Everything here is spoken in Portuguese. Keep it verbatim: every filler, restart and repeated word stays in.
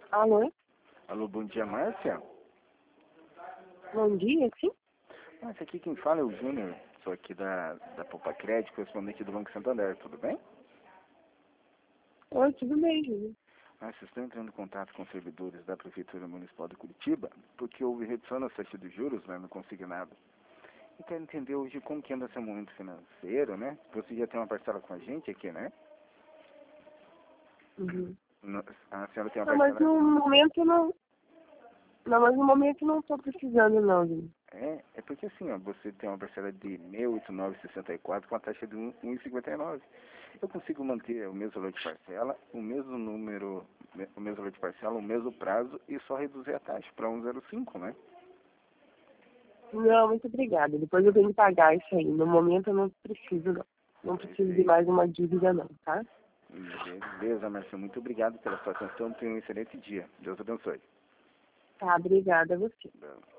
Alô? Alô, bom dia, Márcia. Bom dia, sim? Márcia, aqui quem fala é o Júnior. Sou aqui da, da Poupa Crédito, correspondente do Banco Santander, tudo bem? Oi, tudo bem, Júlio. Márcia, estou entrando em contato com servidores da Prefeitura Municipal de Curitiba, porque houve redução na taxa de juros, né, no consignado. E quero entender hoje como que anda seu momento financeiro, né? Você já tem uma parcela com a gente aqui, né? Uhum. No- A senhora tem uma Não, mas parcela... no momento não... Não, mas no momento não estou precisando, não, Júlio. É, é porque assim, ó, você tem uma parcela de mil oitocentos e nove reais e sessenta e quatro com a taxa de um vírgula cinquenta e nove. Eu consigo manter o mesmo valor de parcela, o mesmo número, o mesmo valor de parcela, o mesmo prazo e só reduzir a taxa para um vírgula zero cinco, né? Não, muito obrigada. Depois eu venho pagar isso aí. No momento eu não preciso, não. Não preciso de mais uma dívida, não, tá? Beleza, Marcia, muito obrigado pela sua atenção. Tenha um excelente dia. Deus abençoe. Tá, obrigada a você. Não.